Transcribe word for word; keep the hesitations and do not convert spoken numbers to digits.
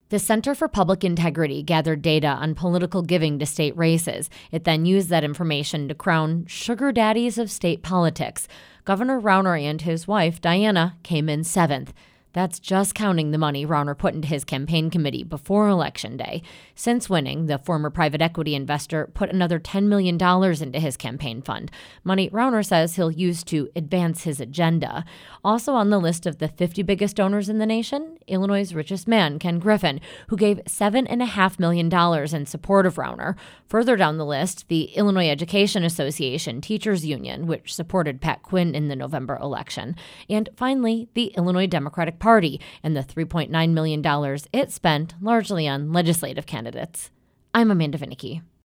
The Center for Public Integrity gathered data on political giving to state races. It then used that information to crown sugar daddies of state politics. Governor Rauner and his wife, Diana, came in seventh. That's just counting the money Rauner put into his campaign committee before Election Day. Since winning, the former private equity investor put another ten million dollars into his campaign fund, money Rauner says he'll use to advance his agenda. Also on the list of the fifty biggest donors in the nation, Illinois' richest man, Ken Griffin, who gave seven point five million dollars in support of Rauner. Further down the list, the Illinois Education Association Teachers Union, which supported Pat Quinn in the November election. And finally, the Illinois Democratic Party and the three point nine million dollars it spent largely on legislative candidates. I'm Amanda Vinicky.